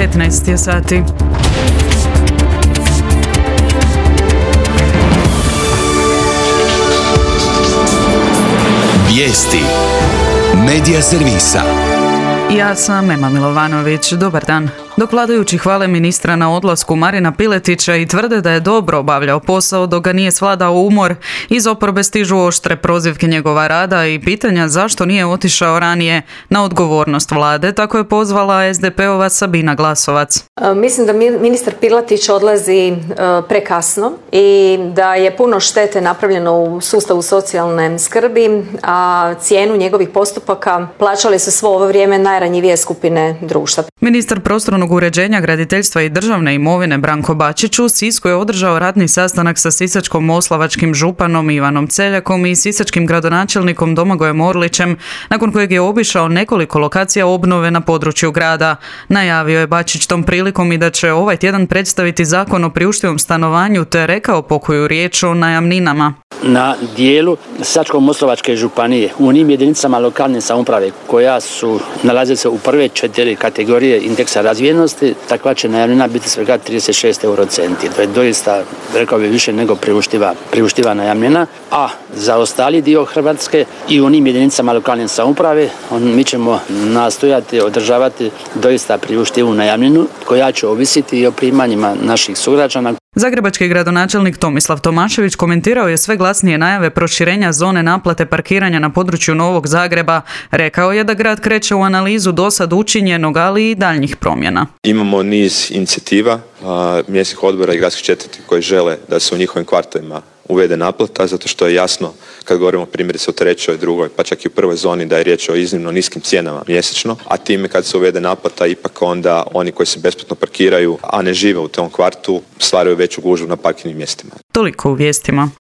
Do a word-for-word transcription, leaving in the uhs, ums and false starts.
petnaest je sati. Vijesti Medija servisa. Ja sam Ema Milovanović. Dobar dan. Dok vladajući hvale ministra na odlasku Marina Piletića i tvrde da je dobro obavljao posao dok ga nije svladao umor, iz oporbe stižu oštre prozivke njegova rada i pitanja zašto nije otišao ranije na odgovornost vlade, tako je pozvala es de pe ova Sabina Glasovac. Mislim da ministar Piletić odlazi prekasno i da je puno štete napravljeno u sustavu socijalne skrbi, a cijenu njegovih postupaka plaćale su svo ovo vrijeme najranjivije skupine društva. Ministar prostornog uređenja, graditeljstva i državne imovine Branko Bačić u Sisku je održao radni sastanak sa sisačko-moslavačkim županom Ivanom Celjakom i sisačkim gradonačelnikom Domagojem Orlićem, nakon kojeg je obišao nekoliko lokacija obnove na području grada. Najavio je Bačić tom prilikom i da će ovaj tjedan predstaviti zakon o priuštivom stanovanju, te rekao pokoju riječ o najamninama. Na dijelu Sisačko-moslavačke županije, u onim jedinicama lokalne samouprave koja su nalaze se u prve četiri kategorije indeksa razvijenosti, takva će najamnina biti svega trideset šest eurocenti. To je doista, rekao bi, više nego priuštiva, priuštiva najamnina, a za ostali dio Hrvatske i u onim jedinicama lokalne samouprave on, mi ćemo nastojati održavati doista priuštivu najamninu koja će ovisiti i o primanjima naših sugrađana. Zagrebački gradonačelnik Tomislav Tomašević komentirao je sve glasnije najave proširenja zone naplate parkiranja na području Novog Zagreba. Rekao je da grad kreće u analizu dosad učinjenog, ali i daljnjih promjena. Imamo niz inicijativa mjesnih odbora i gradskih četvrti koji žele da se u njihovim kvartovima uvede naplata, zato što je jasno kad govorimo primjerice o trećoj, drugoj, pa čak i u prvoj zoni da je riječ o iznimno niskim cijenama mjesečno, a time kad se uvede naplata ipak onda oni koji se besplatno parkiraju, a ne žive u tom kvartu, stvaraju veću gužvu na parkirnim mjestima. Toliko u vijestima.